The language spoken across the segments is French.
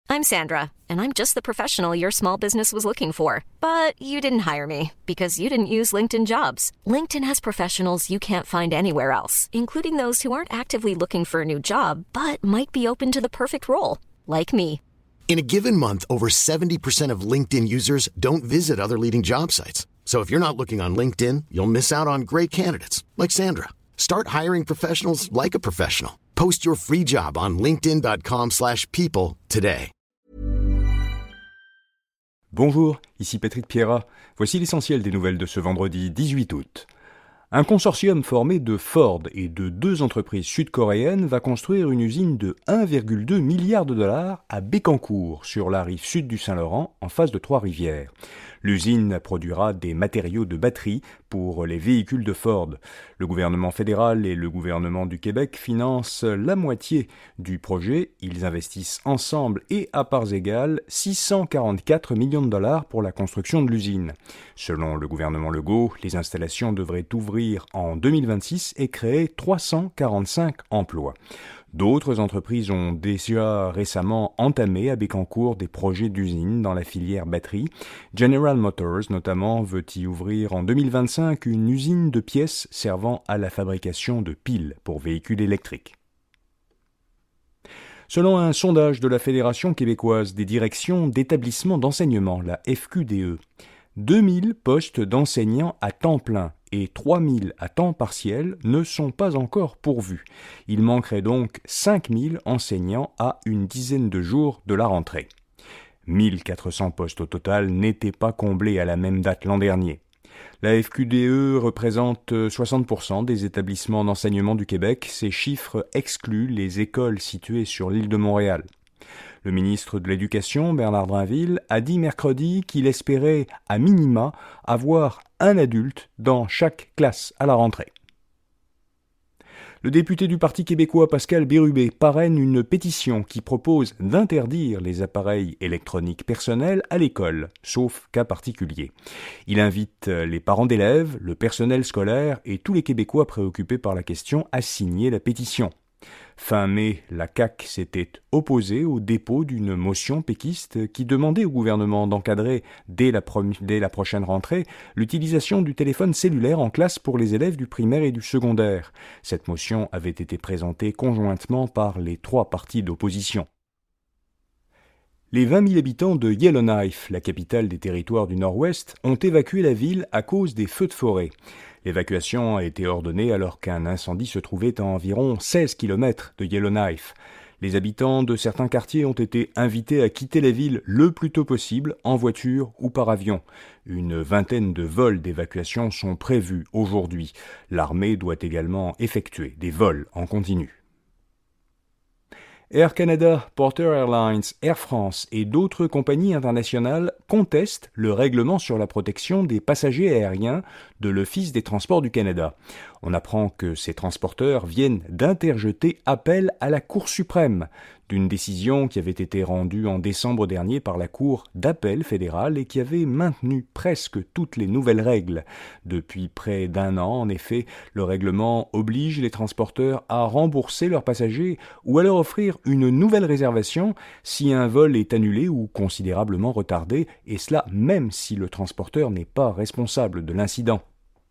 I'm Sandra, and I'm just the professional your small business was looking for. But you didn't hire me because you didn't use LinkedIn Jobs. LinkedIn has professionals you can't find anywhere else, including those who aren't actively looking for a new job, but might be open to the perfect role, like me. In a given month, over 70% of LinkedIn users don't visit other leading job sites. So if you're not looking on LinkedIn, you'll miss out on great candidates like Sandra. Start hiring professionals like a professional. Post your free job on linkedin.com/people today. Bonjour, ici Patrick Pierrat. Voici l'essentiel des nouvelles de ce vendredi 18 août. Un consortium formé de Ford et de 2 entreprises sud-coréennes va construire une usine de 1,2 milliard de dollars à Bécancour, sur la rive sud du Saint-Laurent, en face de Trois-Rivières. L'usine produira des matériaux de batterie pour les véhicules de Ford. Le gouvernement fédéral et le gouvernement du Québec financent la moitié du projet. Ils investissent ensemble et à parts égales 644 millions de dollars pour la construction de l'usine. Selon le gouvernement Legault, les installations devraient ouvrir en 2026 et créer 345 emplois. D'autres entreprises ont déjà récemment entamé à Bécancour des projets d'usines dans la filière batterie. General Motors, notamment, veut y ouvrir en 2025 une usine de pièces servant à la fabrication de piles pour véhicules électriques. Selon un sondage de la Fédération québécoise des directions d'établissements d'enseignement, la FQDE, 2000 postes d'enseignants à temps plein et 3000 à temps partiel ne sont pas encore pourvus. Il manquerait donc 5000 enseignants à une dizaine de jours de la rentrée. 1400 postes au total n'étaient pas comblés à la même date l'an dernier. La FQDE représente 60% des établissements d'enseignement du Québec. Ces chiffres excluent les écoles situées sur l'île de Montréal. Le ministre de l'Éducation, Bernard Drinville, a dit mercredi qu'il espérait, à minima, avoir un adulte dans chaque classe à la rentrée. Le député du Parti québécois Pascal Bérubé parraine une pétition qui propose d'interdire les appareils électroniques personnels à l'école, sauf cas particulier. Il invite les parents d'élèves, le personnel scolaire et tous les Québécois préoccupés par la question à signer la pétition. Fin mai, la CAQ s'était opposée au dépôt d'une motion péquiste qui demandait au gouvernement d'encadrer, dès la prochaine rentrée, l'utilisation du téléphone cellulaire en classe pour les élèves du primaire et du secondaire. Cette motion avait été présentée conjointement par les 3 partis d'opposition. Les 20 000 habitants de Yellowknife, la capitale des territoires du Nord-Ouest, ont évacué la ville à cause des feux de forêt. L'évacuation a été ordonnée alors qu'un incendie se trouvait à environ 16 km de Yellowknife. Les habitants de certains quartiers ont été invités à quitter la ville le plus tôt possible, en voiture ou par avion. Une vingtaine de vols d'évacuation sont prévus aujourd'hui. L'armée doit également effectuer des vols en continu. Air Canada, Porter Airlines, Air France et d'autres compagnies internationales contestent le règlement sur la protection des passagers aériens de l'Office des transports du Canada. On apprend que ces transporteurs viennent d'interjeter appel à la Cour suprême d'une décision qui avait été rendue en décembre dernier par la Cour d'appel fédérale et qui avait maintenu presque toutes les nouvelles règles. Depuis près d'1 an, en effet, le règlement oblige les transporteurs à rembourser leurs passagers ou à leur offrir une nouvelle réservation si un vol est annulé ou considérablement retardé, et cela même si le transporteur n'est pas responsable de l'incident.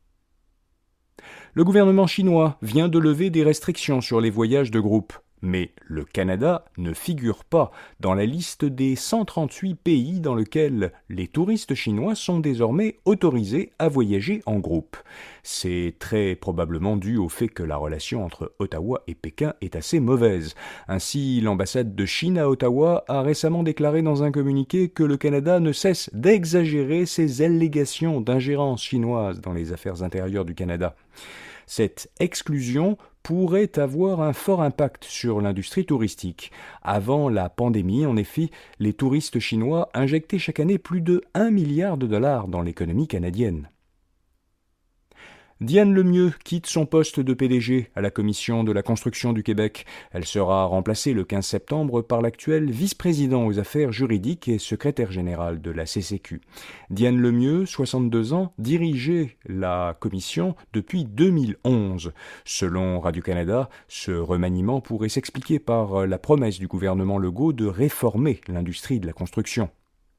Le gouvernement chinois vient de lever des restrictions sur les voyages de groupe. Mais le Canada ne figure pas dans la liste des 138 pays dans lesquels les touristes chinois sont désormais autorisés à voyager en groupe. C'est très probablement dû au fait que la relation entre Ottawa et Pékin est assez mauvaise. Ainsi, l'ambassade de Chine à Ottawa a récemment déclaré dans un communiqué que le Canada ne cesse d'exagérer ses allégations d'ingérence chinoise dans les affaires intérieures du Canada. Cette exclusion pourrait avoir un fort impact sur l'industrie touristique. Avant la pandémie, en effet, les touristes chinois injectaient chaque année plus de 1 milliard de dollars dans l'économie canadienne. Diane Lemieux quitte son poste de PDG à la Commission de la construction du Québec. Elle sera remplacée le 15 septembre par l'actuel vice-président aux affaires juridiques et secrétaire général de la CCQ. Diane Lemieux, 62 ans, dirigeait la commission depuis 2011. Selon Radio-Canada, ce remaniement pourrait s'expliquer par la promesse du gouvernement Legault de réformer l'industrie de la construction.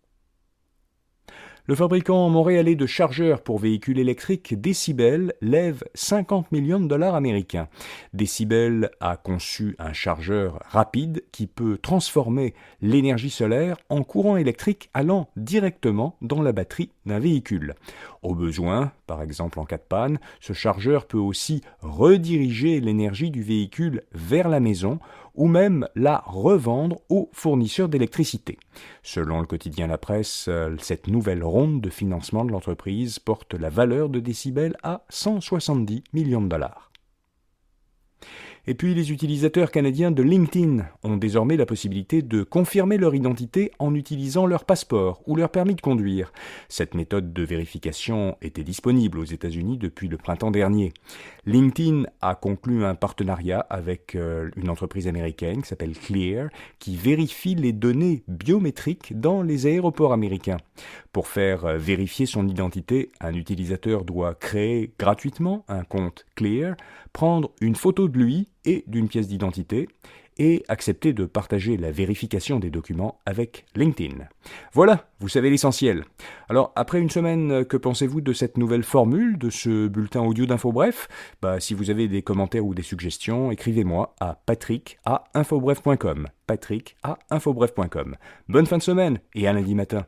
Le fabricant montréalais de chargeurs pour véhicules électriques Decibel lève 50 millions de dollars américains. Decibel a conçu un chargeur rapide qui peut transformer l'énergie solaire en courant électrique allant directement dans la batterie d'un véhicule. Au besoin, par exemple en cas de panne, ce chargeur peut aussi rediriger l'énergie du véhicule vers la maison ou même la revendre aux fournisseurs d'électricité. Selon le quotidien La Presse, cette nouvelle ronde de financement de l'entreprise porte la valeur de Decibel à 170 millions de dollars. Et puis les utilisateurs canadiens de LinkedIn ont désormais la possibilité de confirmer leur identité en utilisant leur passeport ou leur permis de conduire. Cette méthode de vérification était disponible aux États-Unis depuis le printemps dernier. LinkedIn a conclu un partenariat avec une entreprise américaine qui s'appelle Clear, qui vérifie les données biométriques dans les aéroports américains. Pour faire vérifier son identité, un utilisateur doit créer gratuitement un compte Clear, prendre une photo de lui et d'une pièce d'identité et accepter de partager la vérification des documents avec LinkedIn. Voilà, vous savez l'essentiel. Alors, après une semaine, que pensez-vous de cette nouvelle formule, de ce bulletin audio d'InfoBref ? Si vous avez des commentaires ou des suggestions, écrivez-moi à patrick@infobref.com. patrick@infobref.com. Bonne fin de semaine et à lundi matin.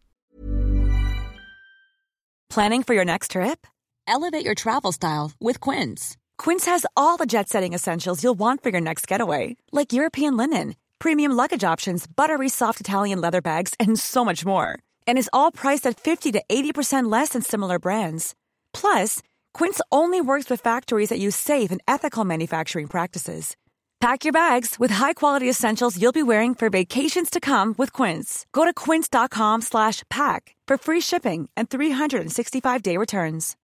Planning for your next trip? Elevate your travel style with Quince. Quince has all the jet-setting essentials you'll want for your next getaway, like European linen, premium luggage options, buttery soft Italian leather bags, and so much more. And is all priced at 50 to 80% less than similar brands. Plus, Quince only works with factories that use safe and ethical manufacturing practices. Pack your bags with high-quality essentials you'll be wearing for vacations to come with Quince. Go to quince.com/pack for free shipping and 365-day returns.